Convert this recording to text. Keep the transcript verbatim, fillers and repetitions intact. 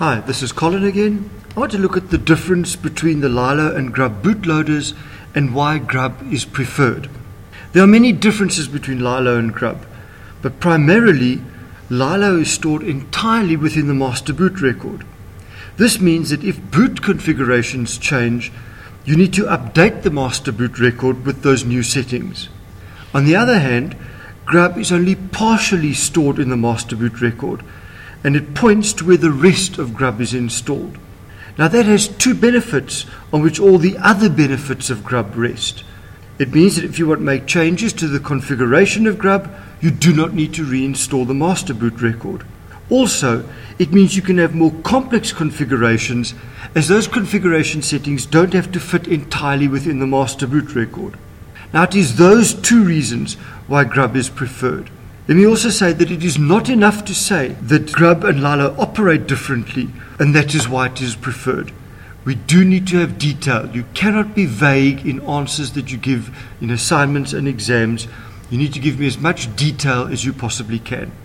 Hi, this is Colin again. I want to look at the difference between the Lilo and Grub bootloaders and why Grub is preferred. There are many differences between Lilo and Grub, but primarily Lilo is stored entirely within the master boot record. This means that if boot configurations change, you need to update the master boot record with those new settings. On the other hand, Grub is only partially stored in the master boot record, and it points to where the rest of Grub is installed. Now that has two benefits on which all the other benefits of Grub rest. It means that if you want to make changes to the configuration of Grub, you do not need to reinstall the master boot record. Also, it means you can have more complex configurations, as those configuration settings don't have to fit entirely within the master boot record. Now it is those two reasons why Grub is preferred. Let me also say that it is not enough to say that Grub and Lilo operate differently, and that is why it is preferred. We do need to have detail. You cannot be vague in answers that you give in assignments and exams. You need to give me as much detail as you possibly can.